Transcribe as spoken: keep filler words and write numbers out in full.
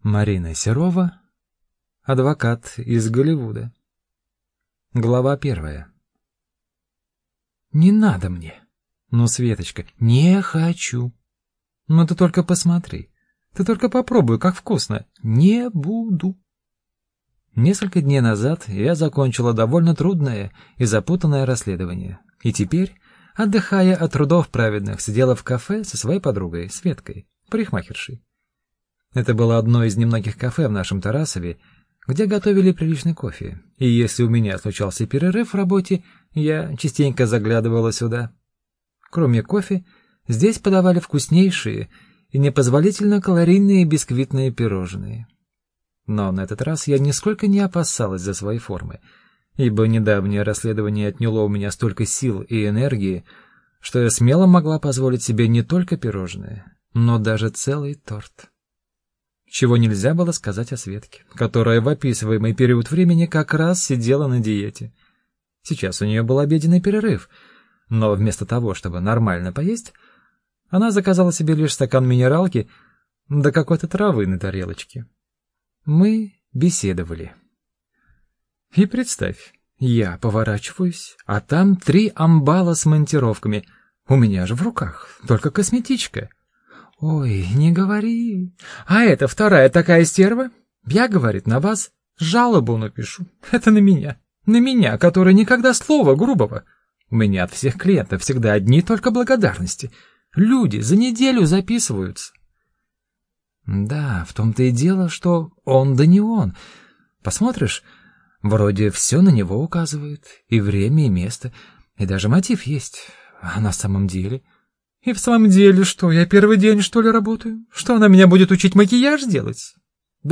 Марина Серова, адвокат из Голливуда. Глава первая. «Не надо мне». «Ну, Светочка, не хочу». «Ну, ты только посмотри. Ты только попробуй, как вкусно». «Не буду». Несколько дней назад я закончила довольно трудное и запутанное расследование. И теперь, отдыхая от трудов праведных, сидела в кафе со своей подругой, Светкой, парикмахершей. Это было одно из немногих кафе в нашем Тарасове, где готовили приличный кофе, и если у меня случался перерыв в работе, я частенько заглядывала сюда. Кроме кофе, здесь подавали вкуснейшие и непозволительно калорийные бисквитные пирожные. Но на этот раз я нисколько не опасалась за свои формы, ибо недавнее расследование отняло у меня столько сил и энергии, что я смело могла позволить себе не только пирожные, но даже целый торт. Чего нельзя было сказать о Светке, которая в описываемый период времени как раз сидела на диете. Сейчас у нее был обеденный перерыв, но вместо того, чтобы нормально поесть, она заказала себе лишь стакан минералки да какой-то травы на тарелочке. Мы беседовали. И представь, я поворачиваюсь, а там три амбала с монтировками. У меня же в руках только косметичка. «Ой, не говори. А это вторая такая стерва? Я, говорит, на вас жалобу напишу. Это на меня. На меня, который никогда слова грубого. У меня от всех клиентов всегда одни только благодарности. Люди за неделю записываются». Да, в том-то и дело, что он да не он. Посмотришь, вроде все на него указывает. И время, и место, и даже мотив есть. А на самом деле... И в самом деле, что, я первый день, что ли, работаю? Что она меня будет учить макияж делать?